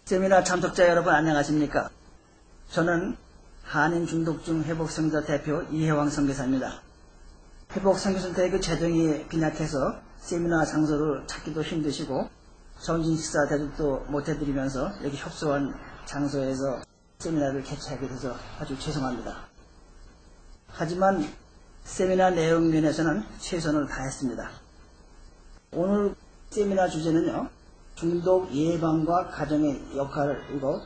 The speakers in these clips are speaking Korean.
세미나 참석자 여러분 안녕하십니까? 저는 한인 중독증 회복선교사 대표 이혜왕 선교사입니다. 회복선교사대교 재정이 빈약해서 세미나 장소를 찾기도 힘드시고 점심 식사 대접도 못해드리면서 이렇게 협소한 장소에서 세미나를 개최하게 돼서 아주 죄송합니다. 하지만 세미나 내용 면에서는 최선을 다했습니다. 오늘 세미나 주제는요, 중독 예방과 가정의 역할이고,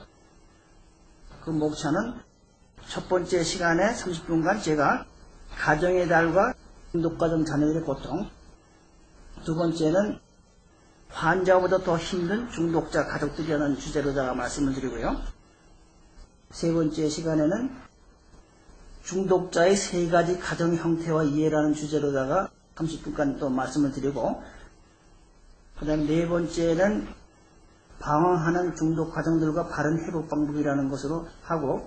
그 목차는 첫 번째 시간에 30분간 제가 가정의 달과 중독가정 자녀들의 고통, 두 번째는 환자보다 더 힘든 중독자 가족들이라는 주제로다가 말씀을 드리고요. 세 번째 시간에는 중독자의 세 가지 가정 형태와 이해라는 주제로다가 30분간 또 말씀을 드리고, 그 다음 네 번째는 방황하는 중독 가정들과 바른 회복 방법이라는 것으로 하고,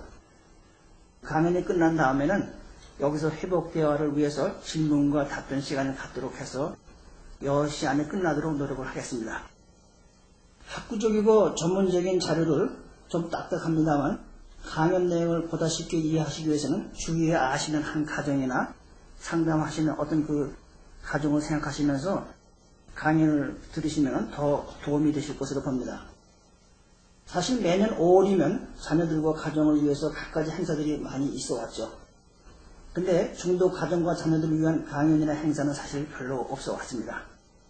강연이 끝난 다음에는 여기서 회복 대화를 위해서 질문과 답변 시간을 갖도록 해서 10시 안에 끝나도록 노력을 하겠습니다. 학구적이고 전문적인 자료를 좀 딱딱합니다만 강연 내용을 보다 쉽게 이해하시기 위해서는 주위에 아시는 한 가정이나 상담하시는 어떤 그 가정을 생각하시면서 강연을 들으시면 더 도움이 되실 것으로 봅니다. 사실 매년 5월이면 자녀들과 가정을 위해서 갖가지 행사들이 많이 있어 왔죠. 근데 중독 가정과 자녀들을 위한 강연이나 행사는 사실 별로 없어 왔습니다.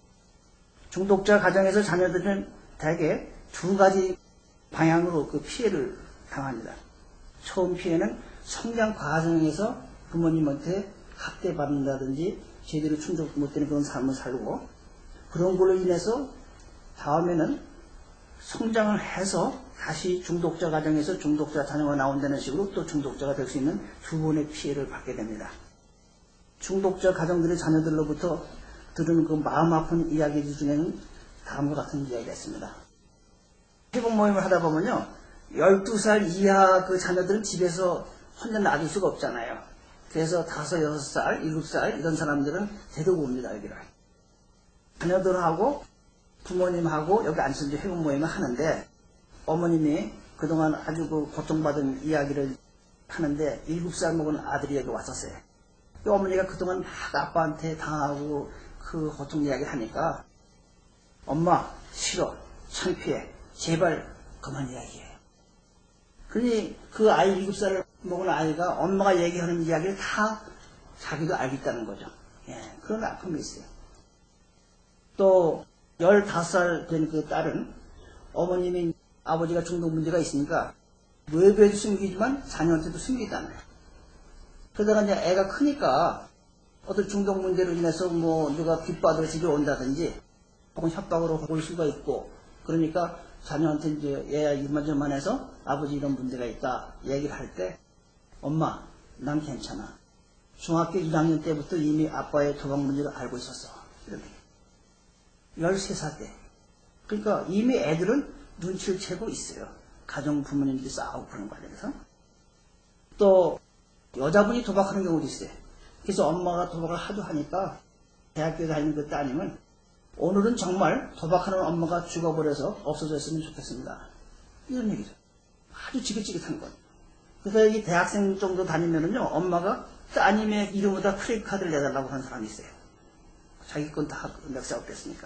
중독자 가정에서 자녀들은 대개 두 가지 방향으로 그 피해를 당합니다. 처음 피해는 성장 과정에서 부모님한테 학대받는다든지 제대로 충족 못되는 그런 삶을 살고, 그런 걸로 인해서 다음에는 성장을 해서 다시 중독자 가정에서 중독자 자녀가 나온다는 식으로 또 중독자가 될 수 있는 두 번의 피해를 받게 됩니다. 중독자 가정들의 자녀들로부터 들은 그 마음 아픈 이야기들 중에는 다음과 같은 이야기가 있습니다. 회복 모임을 하다 보면요, 12살 이하 그 자녀들은 집에서 혼자 놔둘 수가 없잖아요. 그래서 5, 6살, 7살 이런 사람들은 데리고 옵니다, 여기를. 자녀들하고 부모님하고 여기 앉혀서 회복 모임을 하는데, 어머님이 그동안 아주 그 고통받은 이야기를 하는데 7살 먹은 아들이 여기 왔었어요. 그 어머니가 그동안 막 아빠한테 당하고 그 고통 이야기를 하니까, 엄마 싫어, 창피해, 제발 그만 이야기해. 그러니 그 아이 7살을 먹은 아이가 엄마가 얘기하는 이야기를 다 자기도 알고 있다는 거죠. 예, 그런 아픔이 있어요. 또 15살 된 그 딸은 어머님이 아버지가 중독 문제가 있으니까 외부에도 숨기지만 자녀한테도 숨기다는 거예요. 그러다가 이제 애가 크니까 어떤 중독 문제로 인해서 뭐 누가 빚받으러 집에 온다든지 혹은 협박으로 올 수가 있고, 그러니까 자녀한테 이제 얘야 이만저만해서 아버지 이런 문제가 있다 얘기를 할 때, 엄마 난 괜찮아, 중학교 1학년 때부터 이미 아빠의 도박 문제를 알고 있었어, 이렇게. 13살 때. 그러니까 이미 애들은 눈치를 채고 있어요. 가정 부모님들이 싸우고 그런 관련해서. 또 여자분이 도박하는 경우도 있어요. 그래서 엄마가 도박을 하도 하니까 대학교에 다니는 그 따님은 오늘은 정말 도박하는 엄마가 죽어버려서 없어졌으면 좋겠습니다, 이런 얘기죠. 아주 지긋지긋한 것. 그래서 여기 대학생 정도 다니면은요, 엄마가 따님의 이름보다 크레딧 카드를 내달라고 하는 사람이 있어요. 자기 건 다 넥사업됐으니까.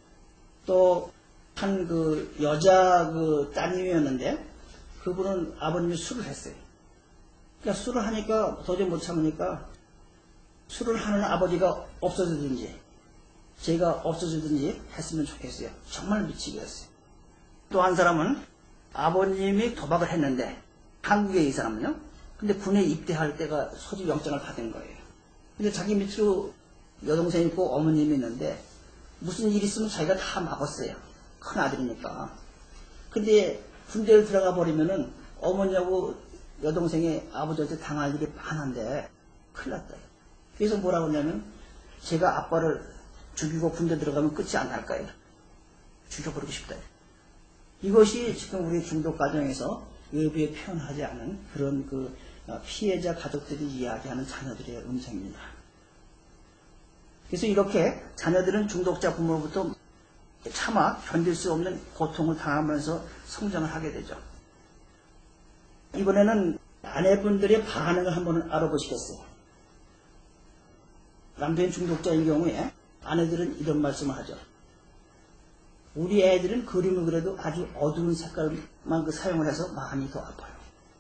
또 한 그 여자 그 따님이었는데 그분은 아버님이 술을 했어요. 그러니까 술을 하니까 도저히 못 참으니까 술을 하는 아버지가 없어지든지 제가 없어지든지 했으면 좋겠어요. 정말 미치겠어요. 또 한 사람은 아버님이 도박을 했는데, 한국에 이 사람은요, 근데 군에 입대할 때가 소집 영장을 받은 거예요. 근데 자기 밑으로 여동생이 있고 어머님이 있는데 무슨 일이 있으면 자기가 다 막았어요. 큰 아들이니까. 근데 군대를 들어가 버리면은 어머니하고 여동생이 아버지한테 당할 일이 많은데 큰일 났다. 그래서 뭐라고 하냐면, 제가 아빠를 죽이고 군대 들어가면 끝이 안 날까요? 죽여버리고 싶다. 이것이 지금 우리 중독 가정에서 외부에 표현하지 않은 그런 그 피해자 가족들이 이야기하는 자녀들의 음성입니다. 그래서 이렇게 자녀들은 중독자 부모로부터 차마 견딜 수 없는 고통을 당하면서 성장을 하게 되죠. 이번에는 아내분들의 반응을 한번 알아보시겠어요. 남편 중독자인 경우에 아내들은 이런 말씀을 하죠. 우리 애들은 그림을 그려도 아주 어두운 색깔만 사용을 해서 마음이 더 아파요.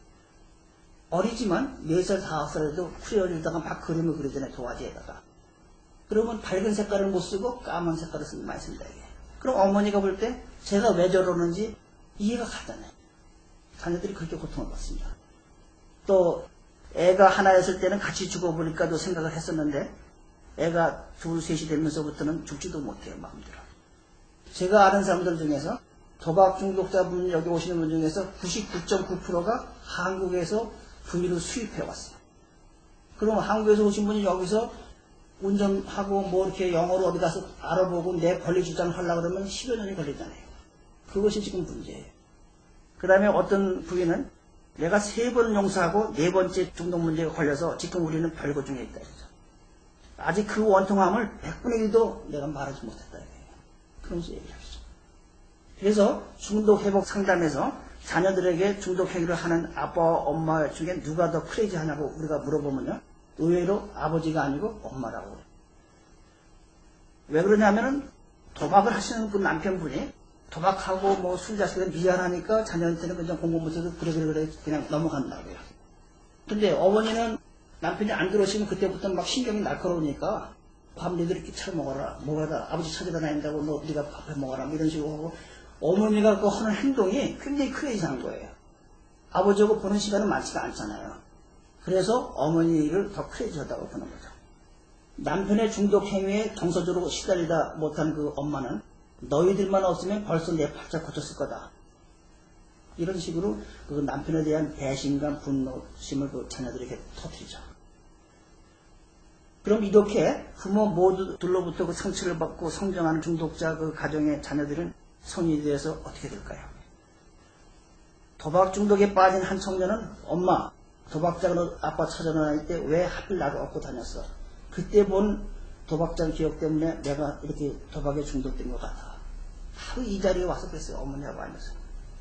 어리지만 4살, 5살에도 크레요일에다가 막 그림을 그리잖아요. 도화지에다가. 그러면 밝은 색깔을 못 쓰고 까만 색깔을 많이 쓴다. 이게. 그럼 어머니가 볼 때 제가 왜 저러는지 이해가 가잖아요. 자녀들이 그렇게 고통을 받습니다. 또 애가 하나였을 때는 같이 죽어버릴까도 생각을 했었는데 애가 2, 3이 되면서부터는 죽지도 못해요. 마음대로. 제가 아는 사람들 중에서 도박 중독자분 여기 오시는 분 중에서 99.9%가 한국에서 분유를 수입해 왔어요. 그럼 한국에서 오신 분이 여기서 운전하고 뭐 이렇게 영어로 어디 가서 알아보고 내 권리 주장을 하려고 그러면 10여 년이 걸리잖아요. 그것이 지금 문제예요. 그 다음에 어떤 부인은 내가 3번 용서하고 4번째 중독 문제가 걸려서 지금 우리는 별거 중에 있다. 그러죠. 아직 그 원통함을 100분의 1도 내가 말하지 못했다. 그러면서 얘기를 하시죠. 그래서 중독 회복 상담에서 자녀들에게 중독 행위를 하는 아빠와 엄마 중에 누가 더 크레이지하냐고 우리가 물어보면요. 의외로 아버지가 아니고 엄마라고 그래요. 왜 그러냐면은 도박을 하시는 분 남편분이 도박하고 뭐 술 자식은 미안하니까 자녀한테는 그냥 공부 못해도 그래 그냥 넘어간다고요. 근데 어머니는 남편이 안 들어오시면 그때부터 막 신경이 날카로우니까 밥 너희들 이렇게 차려 먹어라. 뭐하다 아버지 찾으러 다닌다고 너 네가 밥해 먹어라. 이런 식으로 하고 어머니가 그 하는 행동이 굉장히 크레이지한 거예요. 아버지하고 보는 시간은 많지가 않잖아요. 그래서 어머니를 더 크레이지하다고 보는 거죠. 남편의 중독 행위에 정서적으로 시달리다 못한 그 엄마는 너희들만 없으면 벌써 내 팔자 고쳤을 거다. 이런 식으로 그 남편에 대한 배신감, 분노심을 그 자녀들에게 터뜨리죠. 그럼 이렇게 부모 모두들로부터 그 상처를 받고 성장하는 중독자 그 가정의 자녀들은 성인이 되어서 어떻게 될까요? 도박 중독에 빠진 한 청년은 엄마, 도박장으로 아빠 찾아다닐 때 왜 하필 나를 업고 다녔어? 그때 본 도박장 기억 때문에 내가 이렇게 도박에 중독된 것 같아. 바로 이 자리에 와서 그랬어요. 어머니하고 앉아서.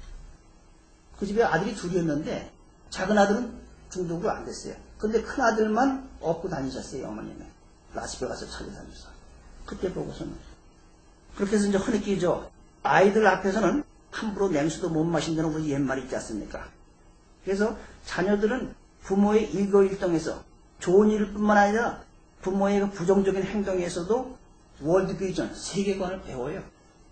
그 집에 아들이 둘이었는데 작은 아들은 중독으로 안 됐어요. 근데 큰 아들만 업고 다니셨어요. 어머님은. 라스베가스 찾아다니면서. 그때 보고서는. 그렇게 해서 이제 흐느끼죠. 아이들 앞에서는 함부로 냉수도 못 마신다는 우리 옛말이 있지 않습니까? 그래서 자녀들은 부모의 일거일동에서 좋은 일뿐만 아니라 부모의 그 부정적인 행동에서도 월드비전, 세계관을 배워요.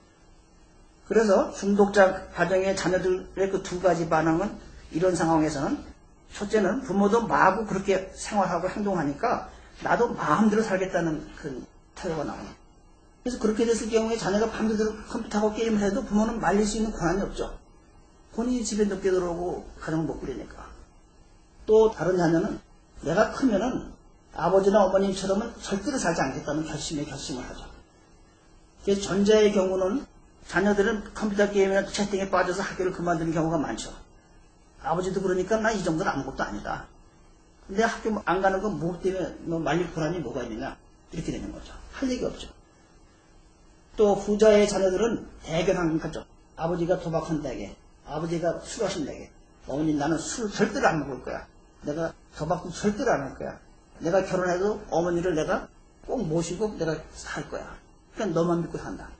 그래서 중독자 가정의 자녀들의 그 2가지 반응은 이런 상황에서는 첫째는 부모도 마구 그렇게 생활하고 행동하니까 나도 마음대로 살겠다는 그 태도가 나와요. 그래서 그렇게 됐을 경우에 자녀가 밤새도록 컴퓨터하고 게임을 해도 부모는 말릴 수 있는 권한이 없죠. 본인이 집에 늦게 들어오고 가정을 못 꾸리니까. 또 다른 자녀는 내가 크면은 아버지나 어머님처럼은 절대로 살지 않겠다는 결심을 하죠. 그래서 전자의 경우는 자녀들은 컴퓨터 게임이나 채팅에 빠져서 학교를 그만두는 경우가 많죠. 아버지도 그러니까 나 이 정도는 아무것도 아니다. 근데 학교 안 가는 건 뭐 때문에 너 말릴 권한이 뭐가 있느냐. 이렇게 되는 거죠. 할 얘기 없죠. 또 후자의 자녀들은 대견하죠. 아버지가 도박한다게, 아버지가 술하신다게, 어머니 나는 술 절대로 안 먹을 거야. 내가 도박도 절대로 안 할 거야. 내가 결혼해도 어머니를 내가 꼭 모시고 내가 살 거야. 그러니까 너만 믿고 산다.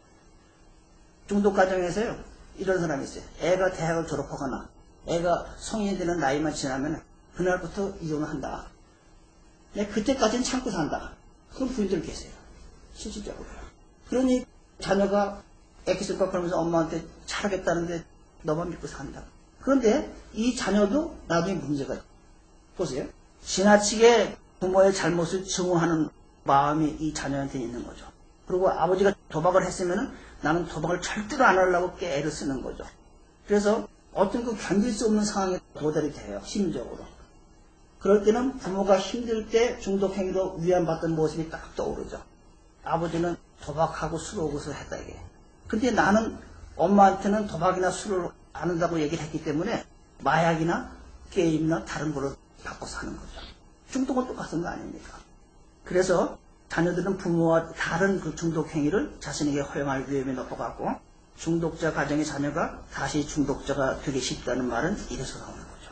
중독 가정에서요. 이런 사람이 있어요. 애가 대학을 졸업하거나 애가 성인이 되는 나이만 지나면 그날부터 이혼을 한다. 내가 그때까지는 참고 산다. 그런 부인들 계세요. 실질적으로요. 그러니 자녀가 애기술밥 하면서 엄마한테 잘하겠다는데 너만 믿고 산다. 그런데 이 자녀도 나중에 문제가 있어요. 보세요. 지나치게 부모의 잘못을 증오하는 마음이 이 자녀한테 있는 거죠. 그리고 아버지가 도박을 했으면 나는 도박을 절대로 안 하려고 꽤 애를 쓰는 거죠. 그래서 어떤 그 견딜 수 없는 상황에 도달이 돼요. 심리적으로. 그럴 때는 부모가 힘들 때 중독행위로 위안받던 모습이 딱 떠오르죠. 아버지는 도박하고 술 오고서 했다 이게. 근데 나는 엄마한테는 도박이나 술을 안 한다고 얘기를 했기 때문에 마약이나 게임이나 다른 거로 바꿔서 하는 거죠. 중독은 똑같은 거 아닙니까? 그래서 자녀들은 부모와 다른 그 중독 행위를 자신에게 허용할 위험이 높아갖고 중독자 가정의 자녀가 다시 중독자가 되기 쉽다는 말은 이래서 나오는 거죠.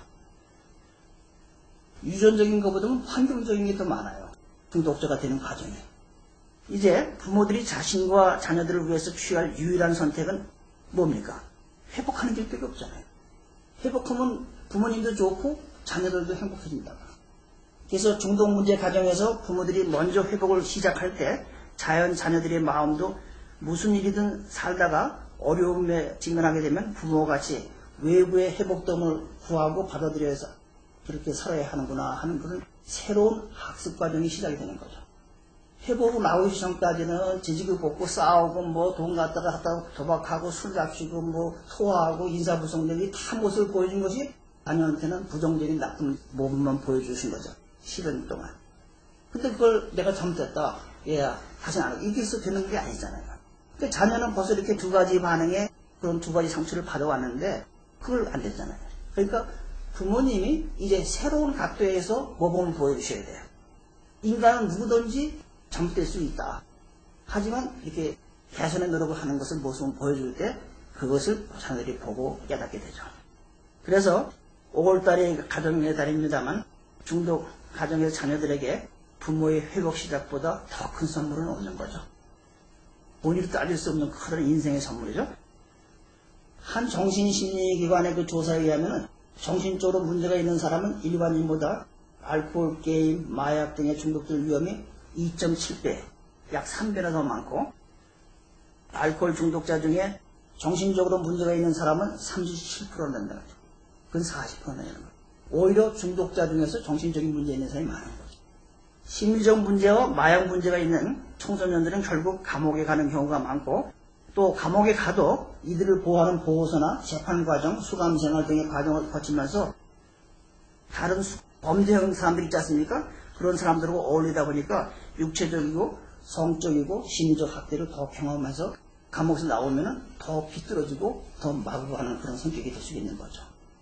유전적인 것보다는 환경적인 게 더 많아요. 중독자가 되는 과정에. 이제 부모들이 자신과 자녀들을 위해서 취할 유일한 선택은 뭡니까? 회복하는 길밖에 없잖아요. 회복하면 부모님도 좋고 자녀들도 행복해진다. 그래서 중독 문제 가정에서 부모들이 먼저 회복을 시작할 때 자연 자녀들의 마음도 무슨 일이든 살다가 어려움에 직면하게 되면 부모같이 외부의 회복됨을 구하고 받아들여서 그렇게 살아야 하는구나 하는 그런 새로운 학습 과정이 시작이 되는 거죠. 회복을 나오기 전까지는 지지고 볶고 싸우고 뭐 돈 갖다가 도박하고 술 잡수고 뭐 토하고 인사부성들이 다 모습을 보여준 것이 자녀한테는 부정적인 나쁜 모습만 보여주신 거죠. 10년 동안. 근데 그걸 내가 잘못했다. 얘야 다시 안 하고 이게 있어 되는 게 아니잖아요. 근데 자녀는 벌써 이렇게 두 가지 반응에 그런 두 가지 상처를 받아왔는데 그걸 안 됐잖아요. 그러니까 부모님이 이제 새로운 각도에서 모범을 보여주셔야 돼요. 인간은 누구든지 잘못될 수 있다. 하지만 이렇게 개선의 노력을 하는 것을 모습을 보여줄 때 그것을 자녀들이 보고 깨닫게 되죠. 그래서 5월달이 가정의 달입니다만 중독 가정의 자녀들에게 부모의 회복 시작보다 더 큰 선물은 없는 거죠. 본인이 따질 수 없는 큰 인생의 선물이죠. 한 정신심리기관의 그 조사에 의하면 정신적으로 문제가 있는 사람은 일반인보다 알코올, 게임, 마약 등의 중독될 위험이 2.7배, 약 3배나 더 많고 알코올 중독자 중에 정신적으로 문제가 있는 사람은 37%나 된다. 그건 40%나 되는 거예요. 오히려 중독자 중에서 정신적인 문제 있는 사람이 많은 거죠. 심리적 문제와 마약 문제가 있는 청소년들은 결국 감옥에 가는 경우가 많고 또 감옥에 가도 이들을 보호하는 보호소나 재판과정, 수감생활 등의 과정을 거치면서 다른 범죄형 사람들 있지 않습니까? 그런 사람들하고 어울리다 보니까 육체적이고 성적이고 심리적 학대를 더 경험하면서 감옥에서 나오면 더 비뚤어지고 더 마구하는 그런 성격이 될 수 있는 거죠.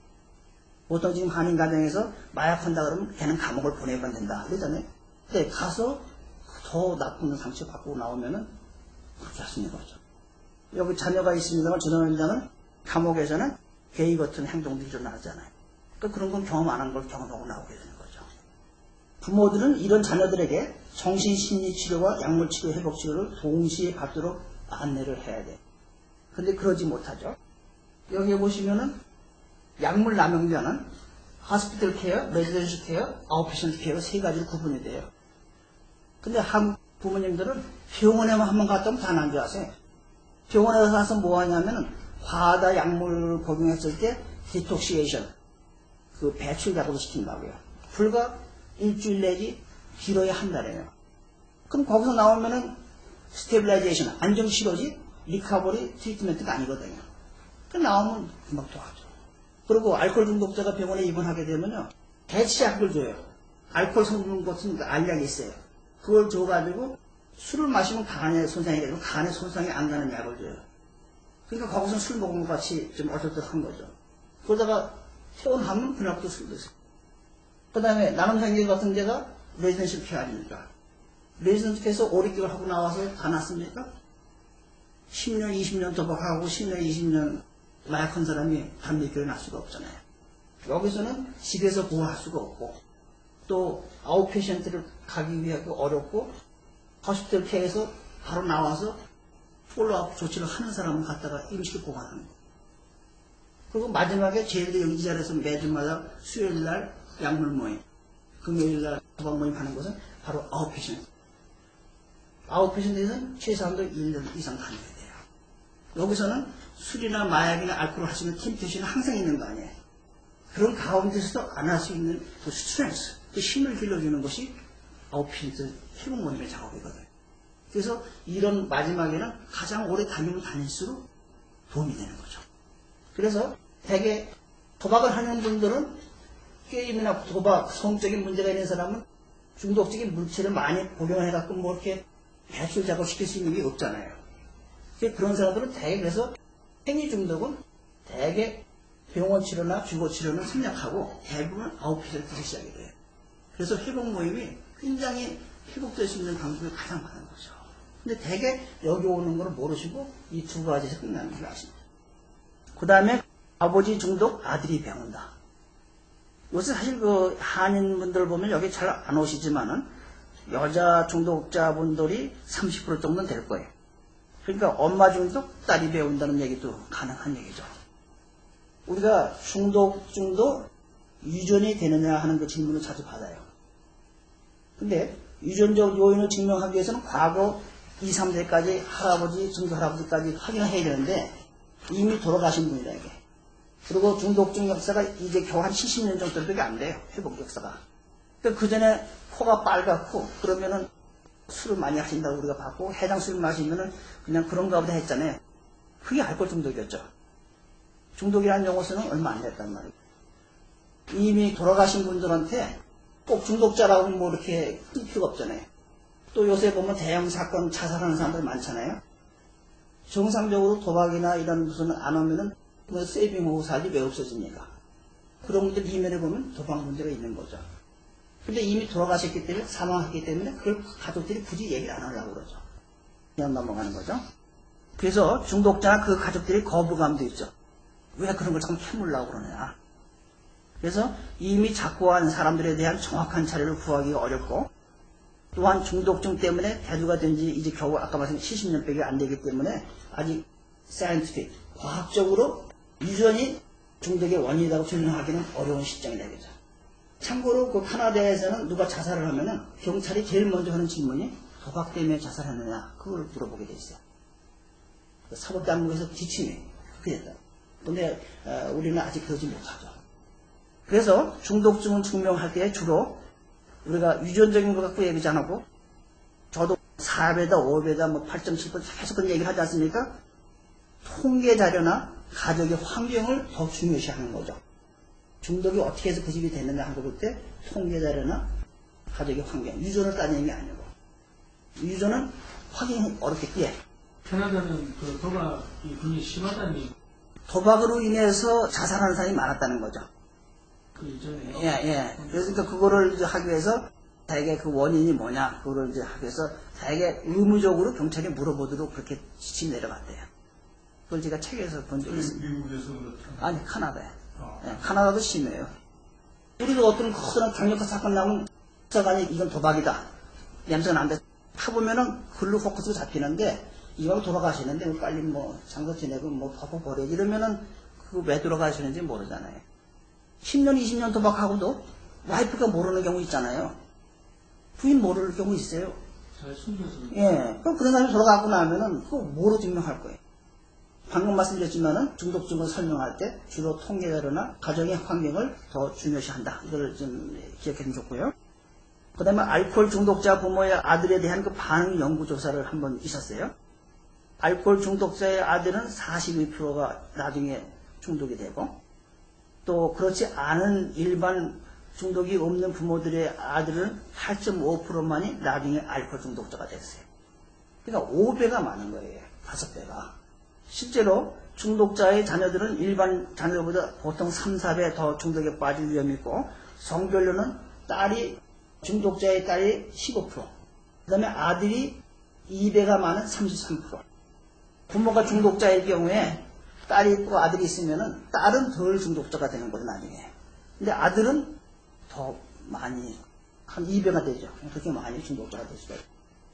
보통 지금 한인 가정에서 마약한다 그러면 걔는 감옥을 보내면 된다 그러잖아요. 근데 가서 더 나쁜 상처 받고 나오면은 그렇게 할 수 있는 거죠. 여기 자녀가 있습니다만 죄송합니다만 감옥에서는 게이 같은 행동들이 일어나잖아요. 그러니까 그런 건 경험 안 한 걸 경험하고 나오게 되는 거죠. 부모들은 이런 자녀들에게 정신심리치료와 약물치료, 회복치료를 동시에 받도록 안내를 해야 돼. 근데 그러지 못하죠. 여기 보시면은 약물 남용자는 하스피털 케어, 레지던시 케어, 아웃페이션트 케어 세 가지로 구분이 돼요. 근데 한국 부모님들은 병원에만 한번 갔다 오면 다 난주하세요. 병원에 가서 뭐 하냐면은 과다 약물을 복용했을 때 디톡시에이션, 그 배출 작업을 시킨다고요. 불과 일주일 내지 길어야 한 달이에요. 그럼 거기서 나오면은 스테빌라이제이션, 안정치료지 리카버리 트리트멘트가 아니거든요. 그 나오면 금방 도와줘. 그리고 알코올 중독자가 병원에 입원하게 되면요, 대치약을 줘요. 알코올 성분 같은 알약이 있어요. 그걸 줘가지고 술을 마시면 간에 손상이 되고 간에 손상이 안 가는 약을 줘요. 그러니까 거기서 술 먹은 것 같이 좀 어설쩍한 거죠. 그러다가 퇴원하면 그날부터 술 드세요. 그 다음에 나눔생길 같은 데가 레지던시 케어 아닙니까? 레지던시 케어에서 5~6개월 하고 나와서 다 났습니까? 10년, 20년 도박하고 10년, 20년 마약한 사람이 담배 교회 날 수가 없잖아요. 여기서는 집에서 보호할 수가 없고 또 아웃페이션트를 가기 위하고 어렵고 허스피털 케어에서 바로 나와서 폴로업 조치를 하는 사람은 갖다가 임시로 보관하는 거예요. 그리고 마지막에 제일도 여기 이 자리에서 매주마다 수요일날 약물 모임, 금요일날 도박 모임 하는 것은 바로 아웃페이션트. 아웃페이션트에서는 최소한도 1년 이상 다녀야 돼요. 여기서는 술이나 마약이나 알코올을 하시는 템테이션이 항상 있는 거 아니에요. 그런 가운데서도 안 할 수 있는 그 스트렝스, 그 힘을 길러주는 것이 아웃페이션트 회복 모임의 작업이거든요. 그래서 이런 마지막에는 가장 오래 다니면 다닐수록 도움이 되는 거죠. 그래서 대개 도박을 하는 분들은 게임이나 도박, 성적인 문제가 있는 사람은 중독적인 물체를 많이 복용을 해갖고 뭐 이렇게 배출 작업시킬 수 있는 게 없잖아요. 그런 사람들은 대개 그래서 행위 중독은 대개 병원 치료나 주거 치료는 생략하고 대부분 아웃페이션트에서 시작이 돼요. 그래서 회복 모임이 굉장히 회복될 수 있는 방법이 가장 많은 거죠. 근데 대개 여기 오는 걸 모르시고 이 두 가지에서 끝나는 걸 아십니다. 그 다음에 아버지 중독, 아들이 배운다. 요새 사실 그 한인분들 보면 여기 잘 안 오시지만은 여자 중독자분들이 30% 정도는 될 거예요. 그러니까 엄마 중독, 딸이 배운다는 얘기도 가능한 얘기죠. 우리가 중독 유전이 되느냐 하는 그 질문을 자주 받아요. 근데 유전적 요인을 증명하기 위해서는 과거 2, 3세까지 할아버지, 증조 할아버지까지 확인을 해야 되는데 이미 돌아가신 분이다 이게. 그리고 중독증 역사가 이제 겨우 한 70년 정도밖에 안 돼요. 회복 역사가. 그러니까 그 전에 코가 빨갛고 그러면은 술을 많이 하신다고 우리가 봤고 해장 술 마시면은 그냥 그런가 보다 했잖아요. 그게 알코올 중독이었죠. 중독이라는 용어 쓰는 얼마 안 됐단 말이에요. 이미 돌아가신 분들한테 꼭 중독자라고 뭐 이렇게 쓸 필요가 없잖아요. 또 요새 보면 대형 사건 자살하는 사람들 많잖아요. 정상적으로 도박이나 이런 무슨 안 하면은 뭐 세이빙하고 살이 왜 없어집니까? 그런 분들 이면에 보면 도박 문제가 있는 거죠. 근데 이미 돌아가셨기 때문에 사망했기 때문에 그걸 가족들이 굳이 얘기를 안 하려고 그러죠. 그냥 넘어가는 거죠. 그래서 중독자나 그 가족들이 거부감도 있죠. 왜 그런 걸 자꾸 캐물려고 그러냐. 그래서 이미 작고한 사람들에 대한 정확한 자료를 구하기가 어렵고 또한 중독증 때문에 대두가 된 지 이제 겨우 아까 말씀 70년밖에 안 되기 때문에 아직 사이언티픽, 과학적으로 유전이 중독의 원인이라고 증명하기는 어려운 시점이 되겠죠. 참고로 그 카나다에서는 누가 자살을 하면은 경찰이 제일 먼저 하는 질문이 도박 때문에 자살했느냐 그걸 물어보게 돼 있어요. 사법당국에서 지침이 그렇게 됐다. 근데 우리는 아직 그러지 못하죠. 그래서 중독증은 증명할 때 주로 우리가 유전적인 것 갖고 얘기하지 않고 저도 4배다 5배다 뭐 8.7% 계속 그런 얘기를 하지 않습니까? 통계 자료나 가족의 환경을 더 중요시하는 거죠. 중독이 어떻게 해서 그 집이 됐느냐 하는 거 볼 때 통계 자료나 가족의 환경, 유전을 따지는 게 아니고 유전은 확인이 어렵겠기에 캐나다는 그 도박이 굉장히 심하다니 도박으로 인해서 자살하는 사람이 많았다는 거죠. 그 이전에 예. 그래서 그거를 이제 하기 위해서 자기가 그 원인이 뭐냐 그거를 이제 하기 위해서 자기가 의무적으로 경찰에 물어보도록 그렇게 지침 내려갔대요. 그걸 제가 책에서 본 적이 있습니다. 미국에서 그렇다. 아니 카나다에. 예, 카나다도 심해요. 우리도 어떤 커다란 강력한 사건 나오면 사관이 이건 도박이다. 냄새가 난다. 타보면은 글로 포커스가 잡히는데 이왕 돌아가시는데 빨리 뭐 장사 지내고 뭐 파고 버려 이러면은 그 왜 돌아가시는지 모르잖아요. 10년 20년 도박하고도 와이프가 모르는 경우 있잖아요. 부인 모를 경우 있어요. 잘 숨겨서. 예. 그럼 그런 사람이 돌아가고 나면은 그거 뭐로 증명할 거예요? 방금 말씀드렸지만은 중독증을 설명할 때 주로 통계 자료나 가정의 환경을 더 중요시한다. 이걸 좀 기억해 주면 좋고요. 그 다음에 알코올 중독자 부모의 아들에 대한 그 반응 연구조사를 한번 있었어요. 알코올 중독자의 아들은 42%가 나중에 중독이 되고 또 그렇지 않은 일반 중독이 없는 부모들의 아들은 8.5%만이 나중에 알코올 중독자가 됐어요. 그러니까 5배가 많은 거예요. 5배가. 실제로 중독자의 자녀들은 일반 자녀보다 보통 3, 4배 더 중독에 빠질 위험이 있고 성별로는 중독자의 딸이 15%, 그 다음에 아들이 2배가 많은 33%. 부모가 중독자일 경우에 딸이 있고 아들이 있으면은 딸은 덜 중독자가 되는 거죠, 나중에. 근데 아들은 더 많이, 한 2배가 되죠. 그렇게 많이 중독자가 될 수가 있어요.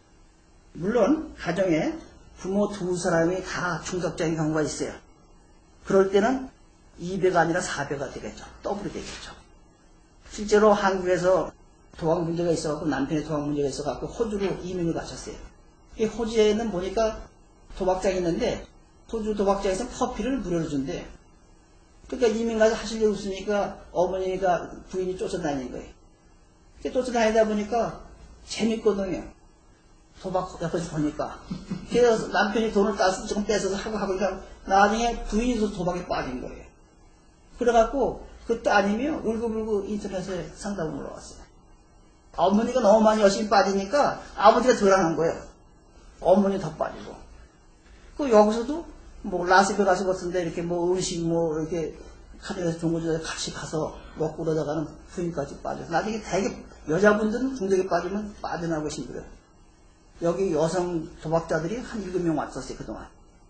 물론, 가정에 부모 두 사람이 다 중독자인 경우가 있어요. 그럴 때는 2배가 아니라 4배가 되겠죠. 더블이 되겠죠. 실제로 한국에서 도박 문제가 있어갖고 남편의 도박 문제가 있어갖고 호주로 이민을 가셨어요. 이 호주에는 보니까 도박장이 있는데 호주 도박장에서 커피를 무료로 준대. 그러니까 이민 가서 하실 일 없으니까 어머니가 부인이 쫓아다니는 거예요. 쫓아다니다 보니까 재밌거든요. 도박 옆에서 보니까. 그래서 남편이 돈을 따서 조금 뺏어서 하고 그러니까 나중에 부인도 도박에 빠진 거예요. 그래갖고 그 따님이 울고불고 인터넷에 상담을 올라왔어요. 어머니가 너무 많이 열심히 빠지니까 아버지가 덜하는 거예요. 어머니 더 빠지고. 그 여기서도 뭐 라스베가스 같은데 이렇게 뭐 음식 뭐 이렇게 카드에서 종고지에 같이 가서 먹고 그러다가는 부인까지 빠져서 나중에 되게 여자분들은 중독에 빠지면 빠져나오기 힘들어요. 여기 여성 도박자들이 한 7명 왔었어요, 그동안.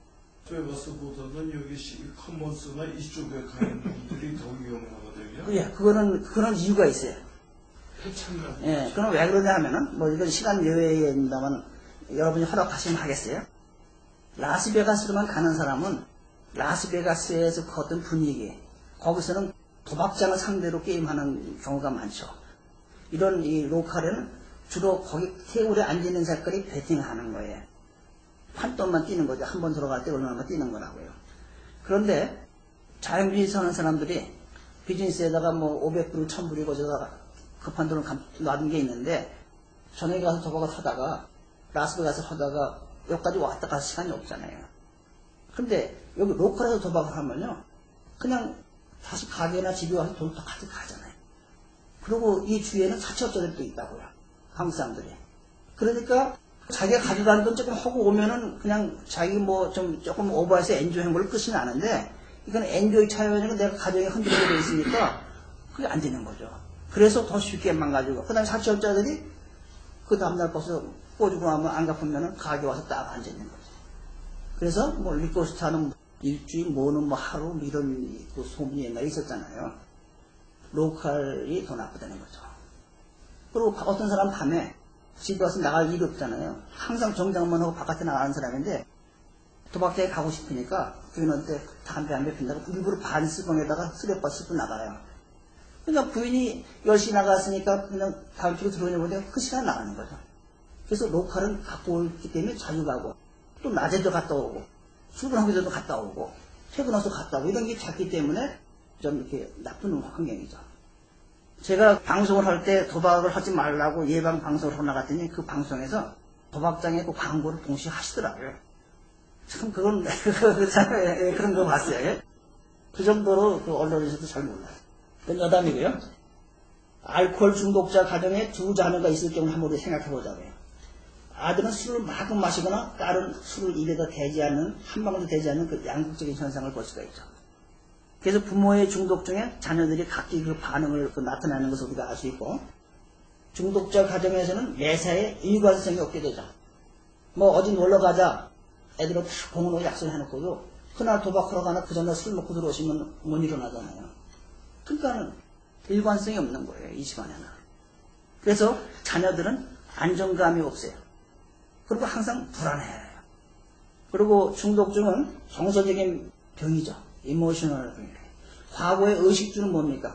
베가스보다는 여기 커먼스나 이쪽에 가는 분들이 더 위험하거든요. 예, 그거는 이유가 있어요. 해창가. 예, 그건 왜 그러냐 하면은, 뭐 이건 시간 여외입니다만, 여러분이 허락하시면 하겠어요? 라스베가스로만 가는 사람은, 라스베가스에서 그 어떤 분위기, 거기서는 도박장을 상대로 게임하는 경우가 많죠. 이런 이 로컬에는 주로 거기 테이블에 앉아있는 색깔이 베팅하는 거예요. 판돈만 뛰는 거죠. 한 번 들어갈 때 얼마나 뛰는 거라고요. 그런데 자연주의 사는 사람들이 비즈니스에다가 뭐 500불, 1000불이고 거기다가 급한 돈을 놔둔 게 있는데 저녁에 가서 도박을 하다가 라스베가스 하다가 여기까지 왔다 갈 시간이 없잖아요. 그런데 여기 로컬에서 도박을 하면요. 그냥 다시 가게나 집에 와서 돈 똑같이 가잖아요. 그리고 이 주위에는 사채업자들도 있다고요. 한국 사람들이. 그러니까 자기가 가져가는 돈 조금 하고 오면은 그냥 자기 뭐 좀 조금 오버해서 엔조이한 걸로 끝이 나는데 이건 엔조이 차이니까 내가 가정이 흔들리게 돼 있으니까 그게 안 되는 거죠. 그래서 더 쉽게 망가지고 그 다음에 사채업자들이 그 다음날 벌써 꽂고 하면 안 갚으면은 가게 와서 딱 앉아있는 거죠. 그래서 뭐 리코스타는 일주일 뭐는 뭐 하루 뭐 이런 그 소문이 옛날에 있었잖아요. 로컬이 더 나쁘다는 거죠. 그리고 어떤 사람 밤에 집에 와서 나갈 일이 없잖아요. 항상 정장만 하고 바깥에 나가는 사람인데 도박장에 가고 싶으니까 부인한테 담배 한 대 핀다고 일부러 반스봉에다가 쓰레빠 쓰고 나가요. 그러니까 부인이 10시 나갔으니까 그냥 다음 주로 들어오냐고 그 시간에 나가는 거죠. 그래서 로컬은 갖고 오기 때문에 자주 가고 또 낮에도 갔다 오고 출근하기 전에도 갔다 오고 퇴근해서 갔다 오고 이런 게 작기 때문에 좀 이렇게 나쁜 환경이죠. 제가 방송을 할 때 도박을 하지 말라고 예방 방송을 하고 나갔더니 그 방송에서 도박장에 그 광고를 동시에 하시더라고요. 참 그건 그런 거 봤어요. 그 정도로 그 언론에서도 잘 몰라요. 그건 여담이고요. 알코올 중독자 가정에 두 자녀가 있을 경우 한번 생각해보자고요. 아들은 술을 마구 마시거나 딸은 술을 입에다 대지 않는 한 방울도 대지 않는 그 양극적인 현상을 볼 수가 있죠. 그래서 부모의 중독 중에 자녀들이 각기 그 반응을 나타내는 것을 우리가 알 수 있고 중독자 가정에서는 매사에 일관성이 없게 되죠. 뭐 어디 놀러 가자 애들은 다 공원으로 약속을 해놓고도 그날 도박하러 가나 그 전날 술 먹고 들어오시면 못 일어나잖아요. 그러니까 일관성이 없는 거예요. 이 시간에는. 그래서 자녀들은 안정감이 없어요. 그리고 항상 불안해요. 그리고 중독증은 정서적인 병이죠. 이모셔널 병이에요. 과거의 의식주는 뭡니까?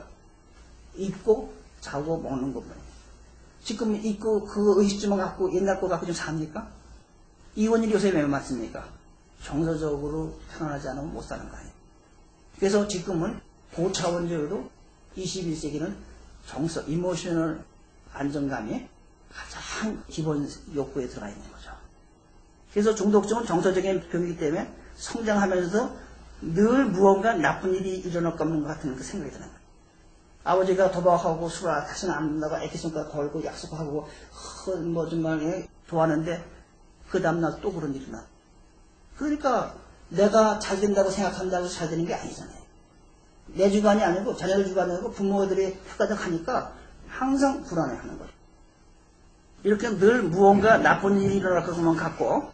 입고 자고 먹는 겁니다. 지금 입고 그 의식주만 갖고 옛날 거 갖고 좀 삽니까? 이혼율이 요새 왜 많습니까? 정서적으로 편안하지 않으면 못 사는 거 아니에요. 그래서 지금은 고차원적으로 21세기는 정서, 이모셔널 안정감이 가장 기본 욕구에 들어가 있는 거죠. 그래서 중독증은 정서적인 병이기 때문에 성장하면서 늘 무언가 나쁜 일이 일어날 것 같은 그 생각이 드는 거예요. 아버지가 도박하고 술을 다시는 안 된다고 애기손가락 걸고 약속하고 뭐 정말 좋아하는데 그 다음날 또 그런 일이 일어나. 그러니까 내가 잘 된다고 생각한다고 해서 잘 되는 게 아니잖아요. 내 주관이 아니고 자녀들 주관이 아니고 부모들이 흑가닥하니까 항상 불안해하는 거예요. 이렇게 늘 무언가 나쁜 일이 일어날 것만 같고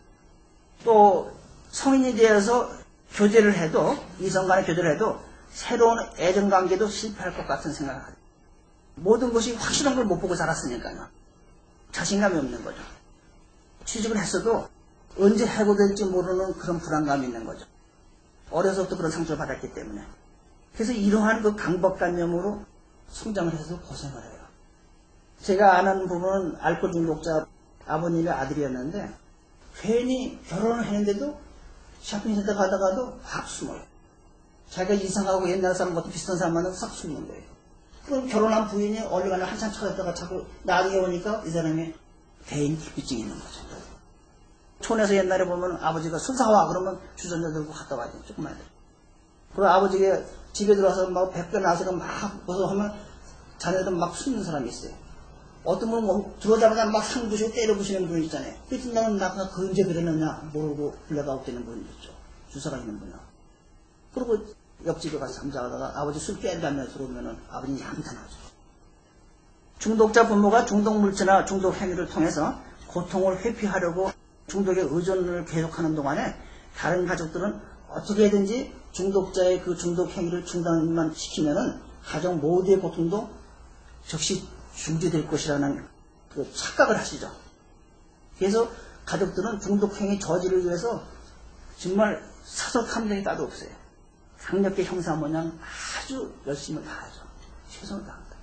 또 성인이 되어서 교제를 해도 이성 간의 교제를 해도 새로운 애정관계도 실패할 것 같은 생각을 하죠. 모든 것이 확실한 걸 못 보고 자랐으니까요. 자신감이 없는 거죠. 취직을 했어도 언제 해고될지 모르는 그런 불안감이 있는 거죠. 어려서부터 그런 상처를 받았기 때문에. 그래서 이러한 그 강박관념으로 성장을 해서 고생을 해요. 제가 아는 부분은 알코올 중독자 아버님의 아들이었는데 괜히 결혼을 했는데도 쇼핑센터 가다가도 확 숨어요. 자기가 이상하고 옛날 사람 같은 비슷한 사람만은 싹 숨는 거예요. 그럼 결혼한 부인이 어디 가나 한참 찾았다가 자꾸 나중에 오니까 이 사람이 대인 기피증이 있는 거죠. 촌에서 옛날에 보면 아버지가 술 사와 그러면 주전자 들고 갔다 와야 돼요. 조금만 해도. 그리고 아버지가 집에 들어와서 막 백배 나서가 막 벗어하면 자녀들 막 숨는 사람이 있어요. 어떤 분은 뭐 들어오자마자 막 상 부시고 때려 부시는 분 있잖아요. 그래서 나는 나가 그 언제 그랬느냐 모르고 불려가고 되는 분이 있죠. 주사가 있는 분은. 그리고 옆집에 가서 잠자다가 아버지 술 깬다며 들어오면은 아버님이 한탄하죠. 중독자 부모가 중독 물질이나 중독 행위를 통해서 고통을 회피하려고 중독의 의존을 계속하는 동안에 다른 가족들은 어떻게든지 중독자의 그 중독 행위를 중단만 시키면은 가족 모두의 고통도 즉시 중지될 것이라는 그 착각을 하시죠. 그래서 가족들은 중독 행위 저지를 위해서 정말 사석함정이 따로 없어요. 강력계 형사 모양 아주 열심히 다하죠. 최선을 다합니다.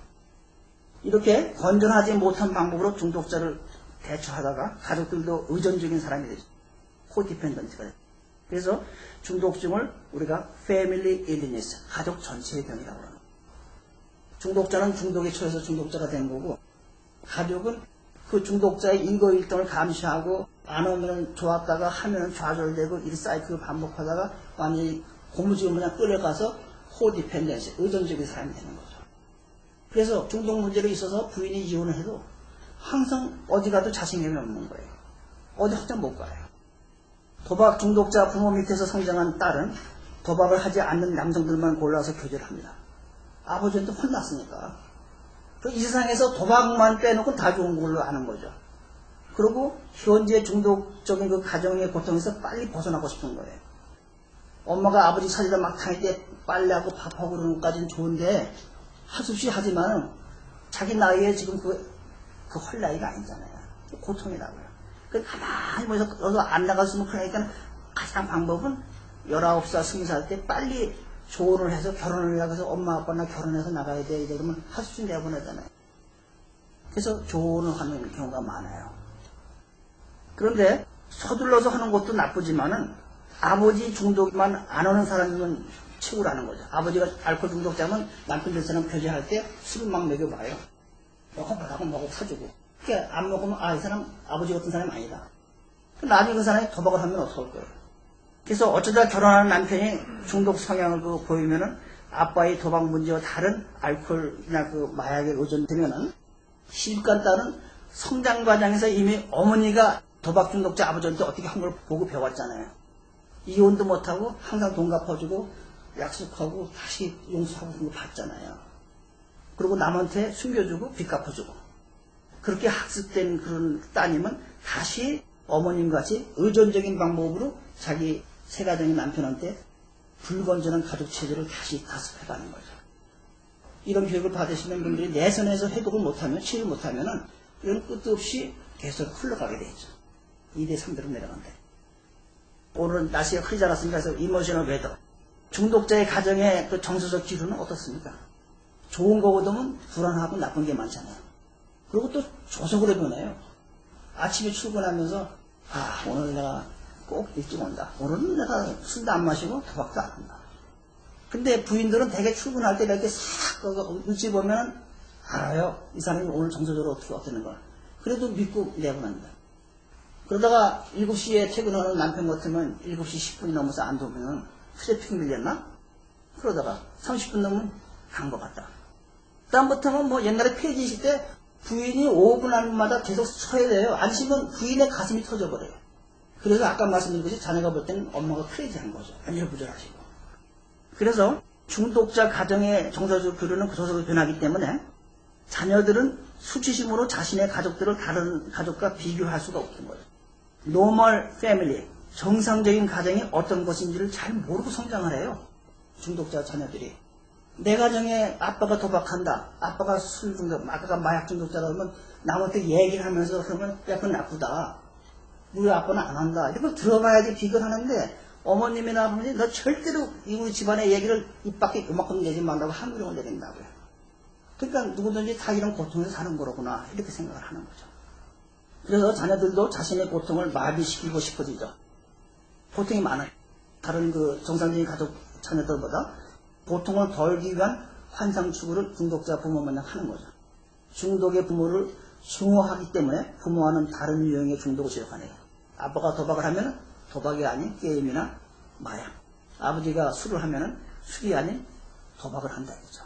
이렇게 건전하지 못한 방법으로 중독자를 대처하다가 가족들도 의존적인 사람이 되죠. 코디펜던트가 되죠. 그래서 중독증을 우리가 패밀리 일리니스, 가족 전체의 병이라고 합니다. 중독자는 중독에 처해서 중독자가 된 거고, 가족은 그 중독자의 인거일동을 감시하고 안 오면 좋았다가 하면 좌절되고 이 사이클을 반복하다가 완전히 고무줄에 그냥 끌려가서 코디펜던시, 의존적인 사람이 되는 거죠. 그래서 중독 문제로 있어서 부인이 이혼을 해도 항상 어디 가도 자신감이 없는 거예요. 어디 확장 못 가요. 도박 중독자 부모 밑에서 성장한 딸은 도박을 하지 않는 남성들만 골라서 교제를 합니다. 아버지한테 혼났으니까. 이 세상에서 도박만 빼놓고 다 좋은 걸로 아는 거죠. 그리고 현재 중독적인 그 가정의 고통에서 빨리 벗어나고 싶은 거예요. 엄마가 아버지 살리다 막 다닐 때 빨래하고 밥하고 그러는 것까지는 좋은데 할 수 없이 하지만 자기 나이에 지금 그 헐 나이가 아니잖아요. 고통이라고요. 그 가만히 보면서 안 나갔으면 그러니까 가장 방법은 19살, 20살 때 빨리 조언을 해서 결혼을 해야 해서 엄마 아빠나 결혼해서 나가야 돼. 이러면 할 수 있는 내보내잖아요. 그래서 조언을 하는 경우가 많아요. 그런데 서둘러서 하는 것도 나쁘지만은 아버지 중독만 안 하는 사람이면 최고라는 거죠. 아버지가 알코올 중독자면 남편 될 사람 교제할 때 술을 막 먹여봐요. 먹어보라고 먹어 사주고. 그러니까 안 먹으면 이 사람 아버지 같은 사람이 아니다. 나중에 그 사람이 도박을 하면 어떡할 거예요. 그래서 어쩌다 결혼하는 남편이 중독 성향을 보이면은 아빠의 도박 문제와 다른 알코올이나 그 마약에 의존되면은 시집간 딸은 성장 과정에서 이미 어머니가 도박 중독자 아버지한테 어떻게 한 걸 보고 배웠잖아요. 이혼도 못하고 항상 돈 갚아주고 약속하고 다시 용서하고 그런 거 봤잖아요. 그리고 남한테 숨겨주고 빚 갚아주고. 그렇게 학습된 그런 따님은 다시 어머님같이 의존적인 방법으로 자기 새가정의 남편한테 불건전한 가족체제를 다시 가습해가는 거죠. 이런 교육을 받으시는 분들이 내선에서 회복을 못하면, 치유를 못하면은 이건 끝도 없이 계속 흘러가게 되죠. 2대 3대로 내려간다. 오늘은 날씨가 흐리지 않았습니까? 그래서 이모셔널 웨더. 중독자의 가정의 그 정서적 기류는 어떻습니까? 좋은 거거든요 불안하고 나쁜 게 많잖아요. 그리고 또 조속으로 변해요. 아침에 출근하면서 오늘 내가 꼭 일찍 온다. 오늘은 내가 술도 안 마시고 도박도 안 한다. 근데 부인들은 대개 출근할 때 이렇게 싹 눈치 보면 알아요. 이 사람이 오늘 정서적으로 어떻게 어떻는 걸. 그래도 믿고 내보낸다. 그러다가 7시에 퇴근하는 남편 같으면 7시 10분이 넘어서 안 들어오면 트래픽 밀렸나? 그러다가 30분 넘으면 간 것 같다. 그다음부터는 뭐 옛날에 폐지실 때 부인이 5분 안마다 계속 서야 돼요. 안 쉬면 부인의 가슴이 터져버려요. 그래서 아까 말씀드린 것이 자녀가 볼 때는 엄마가 크레이지한 거죠. 안절부절하시고. 그래서 중독자 가정의 정서적 교류는 그 소속으로 변하기 때문에 자녀들은 수치심으로 자신의 가족들을 다른 가족과 비교할 수가 없는 거예요. 노멀 패밀리, 정상적인 가정이 어떤 것인지를 잘 모르고 성장을 해요. 중독자 자녀들이. 내 가정에 아빠가 도박한다, 아빠가 술 중독, 아빠가 마약 중독자다 그러면 남한테 얘기를 하면서 그러면 야, 그건 나쁘다. 우리 아빠는 안 한다. 이걸 들어봐야지 비교를 하는데 어머님이나 아버님 너 절대로 우리 집안의 얘기를 입 밖에 요만큼 내지 말라고 한 그릇을 내린다고요. 그러니까 누구든지 다 이런 고통에서 사는 거로구나 이렇게 생각을 하는 거죠. 그래서 자녀들도 자신의 고통을 마비시키고 싶어지죠. 고통이 많아요. 다른 그 정상적인 가족 자녀들보다 고통을 덜기 위한 환상 추구를 중독자 부모 마냥 하는 거죠. 중독의 부모를 숭호하기 때문에 부모와는 다른 유형의 중독을 지적하네요. 아빠가 도박을 하면 도박이 아닌 게임이나 마약. 아버지가 술을 하면 술이 아닌 도박을 한다 이거죠.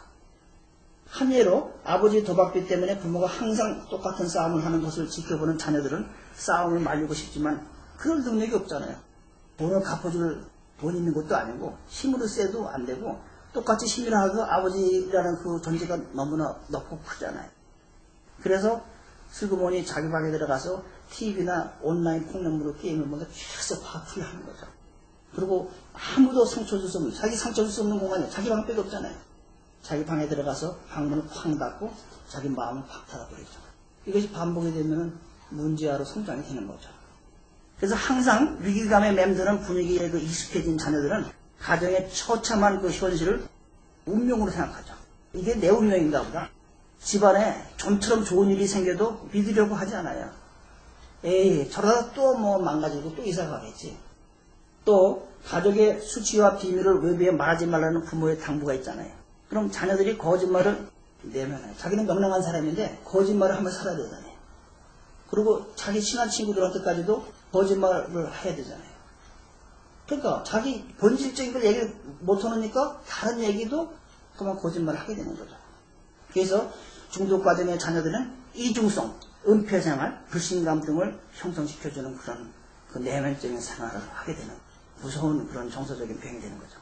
한 예로 아버지 도박비 때문에 부모가 항상 똑같은 싸움을 하는 것을 지켜보는 자녀들은 싸움을 말리고 싶지만 그럴 능력이 없잖아요. 돈을 갚아줄 돈 있는 것도 아니고 힘으로 세도 안 되고 똑같이 힘이라 하고 아버지라는 그 존재가 너무나 높고 크잖아요. 그래서 슬그머니 자기 방에 들어가서 TV나 온라인 폭력으로 게임을 보면 계속 화풀이 하는 거죠. 그리고 아무도 상처 줄 수 없는, 자기 상처 줄 수 없는 공간에 자기 방 빼도 없잖아요. 자기 방에 들어가서 방문을 쾅 닫고 자기 마음을 팍 닫아버리죠. 이것이 반복이 되면 문제아로 성장이 되는 거죠. 그래서 항상 위기감에 맴드는 분위기에 그 익숙해진 자녀들은 가정의 처참한 그 현실을 운명으로 생각하죠. 이게 내 운명인가 보다. 집안에 좀처럼 좋은 일이 생겨도 믿으려고 하지 않아요. 에이, 저러다 또 뭐 망가지고 또 이사 가겠지. 또 가족의 수치와 비밀을 외부에 말하지 말라는 부모의 당부가 있잖아요. 그럼 자녀들이 거짓말을 내면해요. 자기는 명랑한 사람인데 거짓말을 하면 살아야 되잖아요. 그리고 자기 친한 친구들한테까지도 거짓말을 해야 되잖아요. 그러니까 자기 본질적인 걸 얘기 못하니까 다른 얘기도 그만 거짓말을 하게 되는 거죠. 그래서 중독 과정의 자녀들은 이중성, 은폐생활, 불신감 등을 형성시켜주는 그런 그 내면적인 생활을 하게 되는 무서운 그런 정서적인 병이 되는 거죠.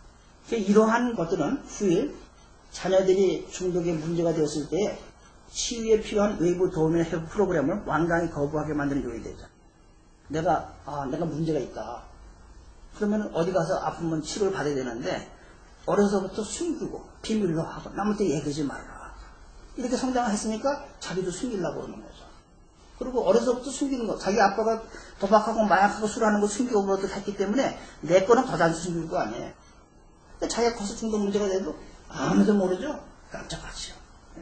이러한 것들은 후에 자녀들이 중독에 문제가 되었을 때 치유에 필요한 외부 도움이나 회복 프로그램을 완강히 거부하게 만드는 요인이 되죠. 내가 문제가 있다. 그러면 어디 가서 아프면 치료를 받아야 되는데 어려서부터 숨기고 비밀로 하고 남한테 얘기하지 말라. 이렇게 성장을 했으니까 자기도 숨기려고 그러는 거죠. 그리고 어려서부터 숨기는 거. 자기 아빠가 도박하고 마약하고 술하는 거 숨기고 그것도 했기 때문에 내 거는 더 잘 숨길 거 아니에요. 근데 자기가 커서 중독 문제가 돼도 아무도 모르죠. 깜짝하지요.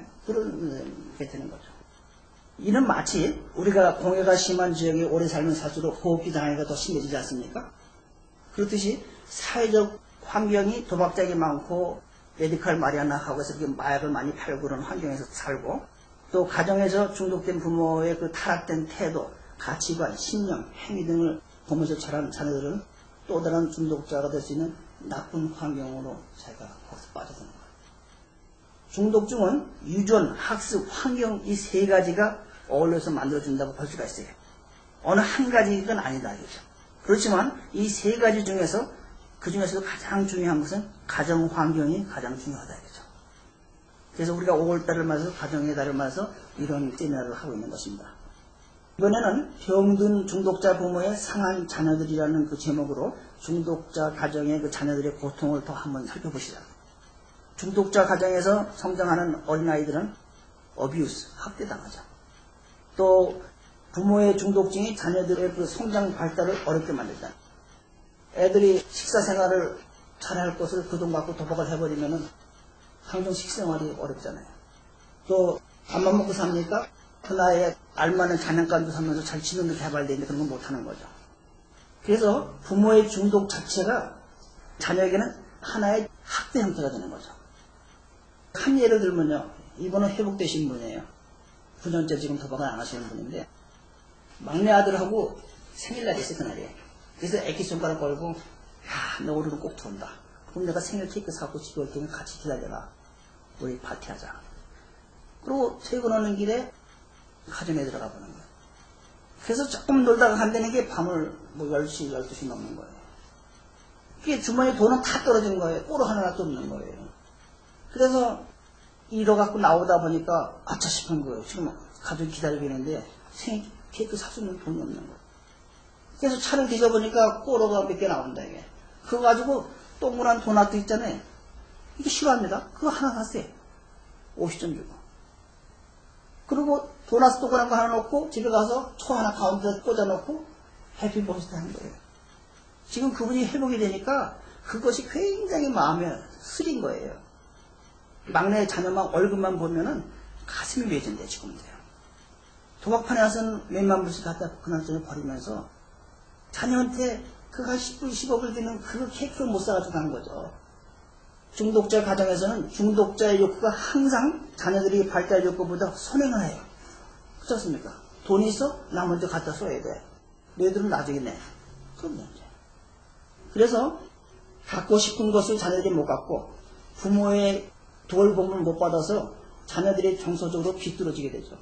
그렇게 되는 거죠. 이는 마치 우리가 공해가 심한 지역에 오래 살면 살수록 호흡기 장애가 더 심해지지 않습니까? 그렇듯이 사회적 환경이 도박장이 많고 메디컬 마리아나 하고 해서 마약을 많이 팔고 그런 환경에서 살고 또 가정에서 중독된 부모의 그 타락된 태도, 가치관, 신념, 행위 등을 보면서 자란 자녀들은 또 다른 중독자가 될 수 있는 나쁜 환경으로 자기가 거기서 빠져드는 거예요. 중독증은 유전, 학습, 환경 이 세 가지가 어울려서 만들어준다고 볼 수가 있어요. 어느 한 가지는 아니다. 이거죠. 그렇지만 이 세 가지 중에서 그 중에서도 가장 중요한 것은 가정 환경이 가장 중요하다. 이거죠. 그래서 우리가 5월달을 맞아서 가정의 달을 맞아서 이런 세미나를 하고 있는 것입니다. 이번에는 병든 중독자 부모의 상한 자녀들이라는 그 제목으로 중독자 가정의 그 자녀들의 고통을 더 한번 살펴보시죠. 중독자 가정에서 성장하는 어린아이들은 어뷰스, 학대당하죠. 또 부모의 중독증이 자녀들의 그 성장 발달을 어렵게 만들다. 애들이 식사 생활을 잘할 것을 그 돈 갖고 도박을 해버리면은 항상 식생활이 어렵잖아요. 또 밥만 먹고 삽니까? 그 나이에 알맞은 장난감도 사면서 잘 치는 데 개발되는데 그런 건 못하는 거죠. 그래서 부모의 중독 자체가 자녀에게는 하나의 학대 형태가 되는 거죠. 한 예를 들면요. 이분은 회복되신 분이에요. 9년째 지금 도박을 안 하시는 분인데 막내 아들하고 생일날이 있어요. 그날에. 그래서 애기 손가락 걸고 야, 너 오늘은 꼭 들어온다. 그럼 내가 생일 케이크 사고 집에 올 테니 같이 기다려라. 우리 파티하자. 그리고 퇴근하는 길에 가정에 들어가 보는 거예요. 그래서 조금 놀다가 간다는 게 밤을 뭐 10시, 12시 넘는 거예요. 그게 주머니에 돈은 다 떨어진 거예요. 꼬로 하나도 없는 거예요. 그래서 잃어갖고 나오다 보니까 아차 싶은 거예요. 지금 가족이 기다리고 있는데 생일 케이크 사주는 돈이 없는 거예요. 그래서 차를 뒤져보니까 꼬로가 몇 개 나온다 이게. 그거 가지고 동그란 도넛도 있잖아요. 이게 싫어합니다. 그거 하나 샀어요. 50점 주고. 그리고 도넛 동그란 거 하나 넣고 집에 가서 초 하나 가운데 꽂아놓고 해피 버스데이 한 거예요. 지금 그분이 회복이 되니까 그것이 굉장히 마음에 쓰린 거예요. 막내 자녀만 얼굴만 보면은 가슴이 맺은데 지금도요. 도박판에 와서는 몇만 불씩 갖다 그날저녁 버리면서 자녀한테 그가 10불, 15불 되는 그 케이크를 못 사가지고 간 거죠. 중독자 가정에서는 중독자의 욕구가 항상 자녀들이 발달 욕구보다 선행을 해요. 그렇지 않습니까? 돈이 있어? 나 먼저 갖다 써야 돼. 너희들은 나중에 내. 그런 문제. 그래서 갖고 싶은 것을 자녀들이 못 갖고 부모의 돌봄을 못 받아서 자녀들이 정서적으로 비뚤어지게 되죠.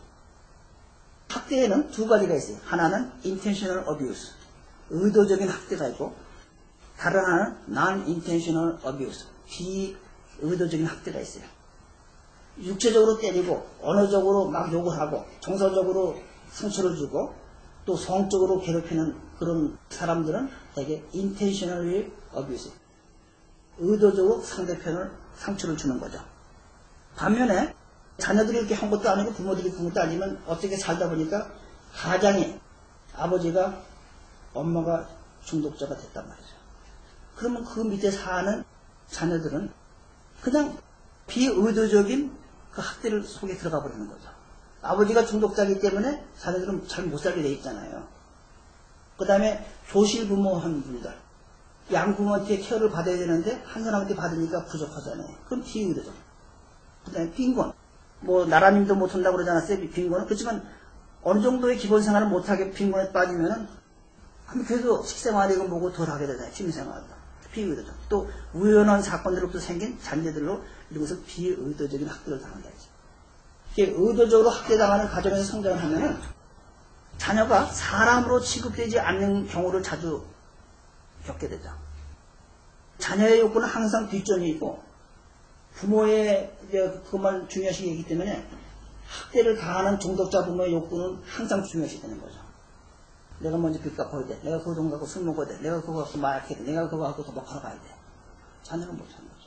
학대에는 두 가지가 있어요. 하나는 intentional abuse, 의도적인 학대가 있고 다른 하나는 non-intentional abuse, 비의도적인 학대가 있어요. 육체적으로 때리고 언어적으로 막 욕을 하고 정서적으로 상처를 주고 또 성적으로 괴롭히는 그런 사람들은 되게 intentionally abuse, 의도적으로 상대편을 상처를 주는 거죠. 반면에 자녀들이 이렇게 한 것도 아니고 부모들이 한 것도 아니면 어떻게 살다 보니까 가장이 아버지가 엄마가 중독자가 됐단 말이죠. 그러면 그 밑에 사는 자녀들은 그냥 비의도적인 그 학대를 속에 들어가 버리는 거죠. 아버지가 중독자이기 때문에 자녀들은 잘 못 살게 돼 있잖아요. 그 다음에 조실 부모한 분들, 양부모한테 케어를 받아야 되는데 한 사람한테 받으니까 부족하잖아요. 그럼 비의도적. 그 다음에 빈곤. 뭐 나라님도 못한다고 그러지 않았어요? 빈곤은. 그렇지만 어느 정도의 기본 생활을 못하게 빈곤에 빠지면은 그래도 식생활이고 뭐고 덜 하게 되잖아요. 취미생활도. 비의도적. 또 우연한 사건으로부터 생긴 잔재들로 이런 것을 비의도적인 학대를 당한다. 이게 의도적으로 학대당하는 가정에서 성장을 하면은 자녀가 사람으로 취급되지 않는 경우를 자주 겪게 되죠. 자녀의 욕구는 항상 뒷전이 있고 부모의 그것만 중요시 여기기 때문에 학대를 당하는 중독자 부모의 욕구는 항상 중요시 되는 거죠. 내가 먼저 빚 갚아야 돼. 내가 그거 돈 갖고 술 먹어야 돼. 내가 그거 갖고 마약해야 돼. 내가 그거 갖고 도박하러 가야 돼. 자녀는 못하는 거죠.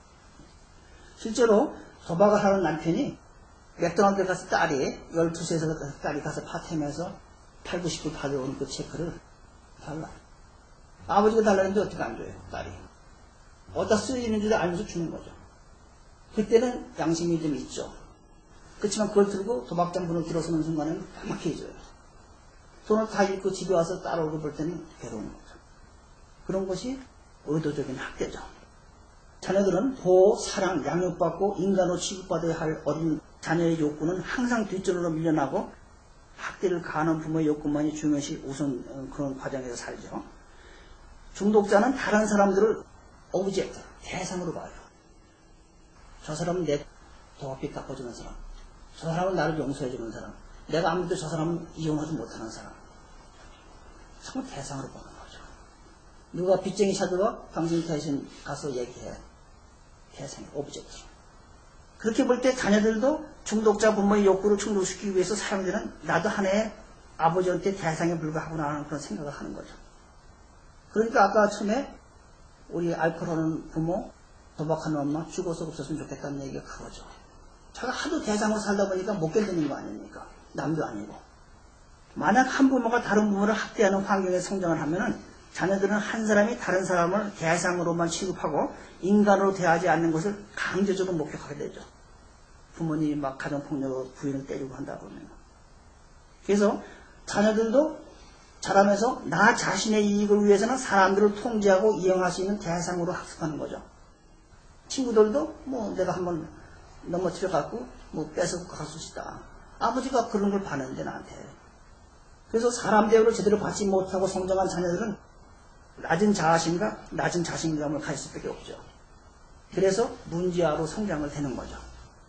실제로 도박을 하는 남편이 맥도날드 가서 딸이 12세에서 딸이 가서 파티하면서 8, 90불 받아오는 그 체크를 달라. 아버지가 달라는데 어떻게 안 줘요? 딸이. 어디다 쓰이는지도 알면서 주는 거죠. 그때는 양심이 좀 있죠. 그렇지만 그걸 들고 도박장 문을 들어서는 순간에는 막혀져요. 돈을 다 잃고 집에 와서 딸 얼굴 볼 때는 괴로운 거죠. 그런 것이 의도적인 학대죠. 자녀들은 보호, 사랑, 양육받고 인간으로 취급받아야 할 어린 자녀의 욕구는 항상 뒷전으로 밀려나고 학대를 가하는 부모의 욕구만이 중요시 우선 그런 과정에서 살죠. 중독자는 다른 사람들을 오브젝트, 대상으로 봐요. 저 사람은 내 도박빚 갚아주는 사람, 저 사람은 나를 용서해주는 사람, 내가 아무래도 저 사람은 이용하지 못하는 사람. 정말 대상으로 보는 거죠. 누가 빚쟁이 찾아와 당신 대신 가서 얘기해. 대상이 오브젝트. 그렇게 볼 때 자녀들도 중독자 부모의 욕구를 충족시키기 위해서 사람들은 나도 하나의 아버지한테 대상에 불과하구나 하는 그런 생각을 하는 거죠. 그러니까 아까 처음에 우리 알코올하는 부모, 도박하는 엄마 죽어서 없었으면 좋겠다는 얘기가 그거죠. 자가 하도 대상으로 살다 보니까 못 견디는 거 아닙니까? 남도 아니고. 만약 한 부모가 다른 부모를 학대하는 환경에 성장을 하면은 자녀들은 한 사람이 다른 사람을 대상으로만 취급하고 인간으로 대하지 않는 것을 강제적으로 목격하게 되죠. 부모님이 막 가정폭력으로 부인을 때리고 한다 보면. 그래서 자녀들도 자라면서 나 자신의 이익을 위해서는 사람들을 통제하고 이용할 수 있는 대상으로 학습하는 거죠. 친구들도 뭐 내가 한번 넘어뜨려 갖고 뭐 뺏어 갈 수 있다. 아버지가 그런 걸 바라는데 나한테. 그래서 사람 대우를 제대로 받지 못하고 성장한 자녀들은 낮은 자아심과 낮은 자신감을 가질 수밖에 없죠. 그래서 문제아로 성장을 되는 거죠.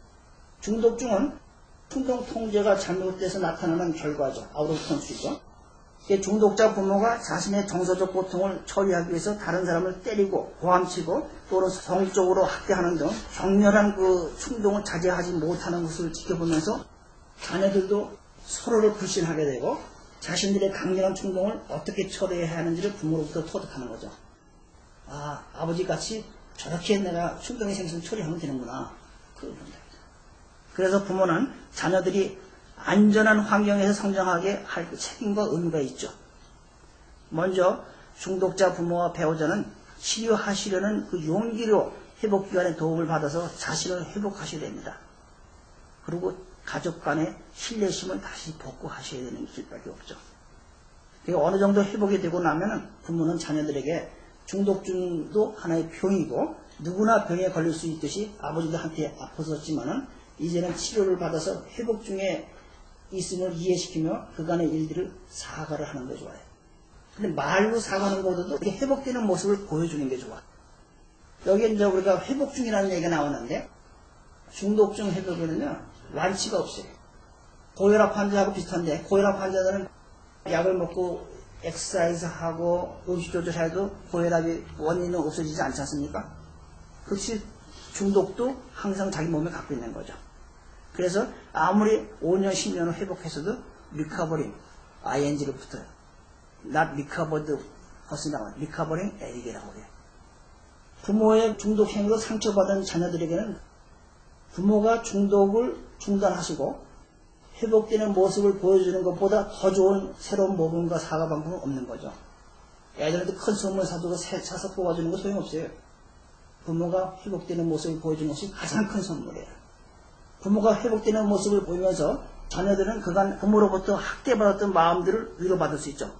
중독증은 충동 통제가 잘못돼서 나타나는 결과죠. 아웃 오브 컨트롤이죠. 중독자 부모가 자신의 정서적 고통을 처리하기 위해서 다른 사람을 때리고 고함치고 또는 성적으로 학대하는 등 격렬한 그 충동을 자제하지 못하는 것을 지켜보면서 자녀들도 서로를 불신하게 되고 자신들의 강렬한 충동을 어떻게 처리해야 하는지를 부모로부터 터득하는 거죠. 아, 아버지같이 저렇게 내가 충동이 생기면 처리하면 되는구나. 그래서 부모는 자녀들이 안전한 환경에서 성장하게 할 책임과 의무가 있죠. 먼저 중독자 부모와 배우자는 치료하시려는 그 용기로 회복기관의 도움을 받아서 자신을 회복하셔야 됩니다. 그리고 가족 간의 신뢰심을 다시 복구하셔야 되는 길밖에 없죠. 그러니까 어느 정도 회복이 되고 나면 부모는 자녀들에게 중독증도 하나의 병이고 누구나 병에 걸릴 수 있듯이 아버지도 한때 아팠었지만은 이제는 치료를 받아서 회복 중에 있음을 이해시키며 그간의 일들을 사과를 하는 게 좋아요. 근데 말로 사과하는 것보다도 회복되는 모습을 보여주는 게 좋아요. 여기에 이제 우리가 회복 중이라는 얘기가 나오는데 중독증 회복에는요 완치가 없어요. 고혈압 환자하고 비슷한데 고혈압 환자들은 약을 먹고 엑서사이즈하고 음식 조절해도 고혈압의 원인은 없어지지 않지 않습니까? 그렇지 중독도 항상 자기 몸에 갖고 있는 거죠. 그래서 아무리 5년, 10년을 회복해서도 리커버링, ing를 붙어요. not recovered person 나와요. recovering addict이라고 해요. 부모의 중독 행위로 상처받은 자녀들에게는 부모가 중독을 중단하시고 회복되는 모습을 보여주는 것보다 더 좋은 새로운 모범과 사과 방법은 없는 거죠. 애들한테 큰 선물 사두고 사서 뽑아주는 거 소용없어요. 부모가 회복되는 모습을 보여주는 것이 가장 큰 선물이에요. 부모가 회복되는 모습을 보이면서 자녀들은 그간 부모로부터 학대받았던 마음들을 위로받을 수 있죠.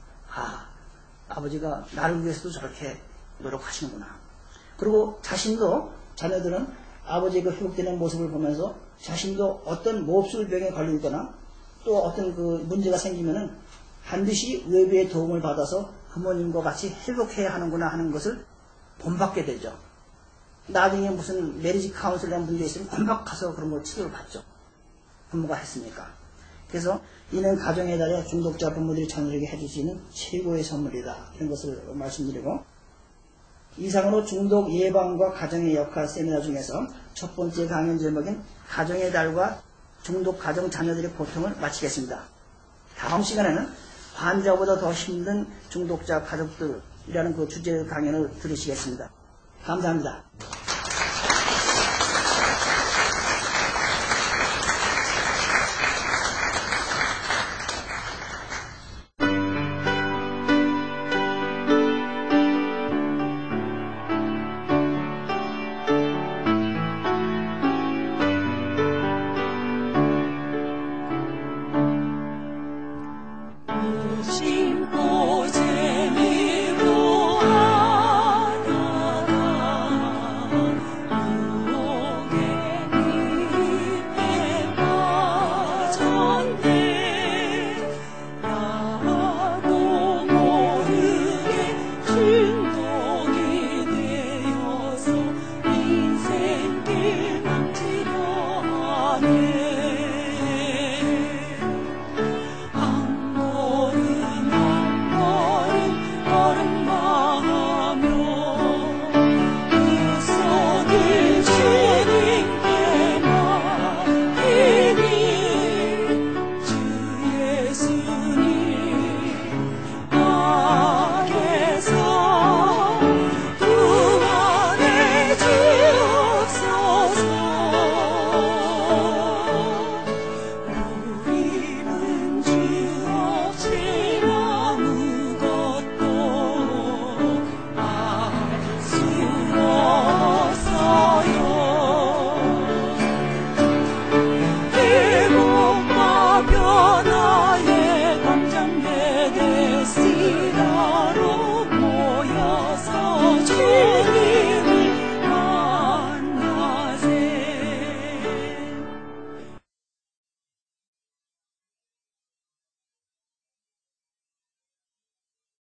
아버지가 나를 위해서도 저렇게 노력하시는구나. 그리고 자녀들은 아버지가 회복되는 모습을 보면서 자신도 어떤 몹쓸병에 걸리거나 또 어떤 그 문제가 생기면은 반드시 외부의 도움을 받아서 부모님과 같이 회복해야 하는구나 하는 것을 본받게 되죠. 나중에 무슨 메리지 카운슬이라는 문제 있으면 금방 가서 그런 거 치료를 받죠. 부모가 했으니까. 그래서 이는 가정의 달에 중독자 부모들이 자녀에게 해줄 수 있는 최고의 선물이다. 이런 것을 말씀드리고, 이상으로 중독 예방과 가정의 역할 세미나 중에서 첫 번째 강연 제목인 가정의 달과 중독 가정 자녀들의 고통을 마치겠습니다. 다음 시간에는 환자보다 더 힘든 중독자 가족들이라는 그 주제 강연을 들으시겠습니다. 감사합니다.